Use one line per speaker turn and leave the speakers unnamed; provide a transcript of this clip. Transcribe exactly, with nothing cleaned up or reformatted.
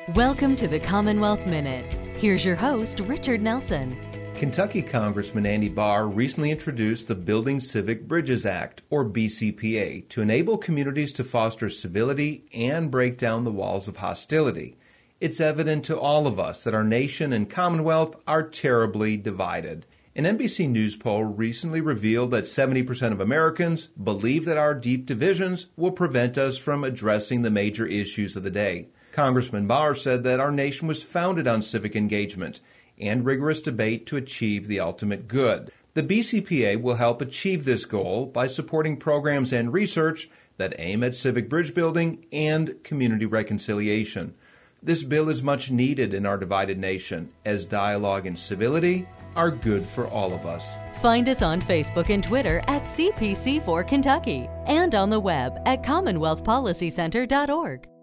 Welcome to the Commonwealth Minute. Here's your host, Richard Nelson.
Kentucky Congressman Andy Barr recently introduced the Building Civic Bridges Act, or B C P A, to enable communities to foster civility and break down the walls of hostility. It's evident to all of us that our nation and Commonwealth are terribly divided. An N B C News poll recently revealed that seventy percent of Americans believe that our deep divisions will prevent us from addressing the major issues of the day. Congressman Barr said that our nation was founded on civic engagement and rigorous debate to achieve the ultimate good. The B C P A will help achieve this goal by supporting programs and research that aim at civic bridge building and community reconciliation. This bill is much needed in our divided nation, as dialogue and civility are good for all of us.
Find us on Facebook and Twitter at C P C four Kentucky and on the web at commonwealth policy center dot org.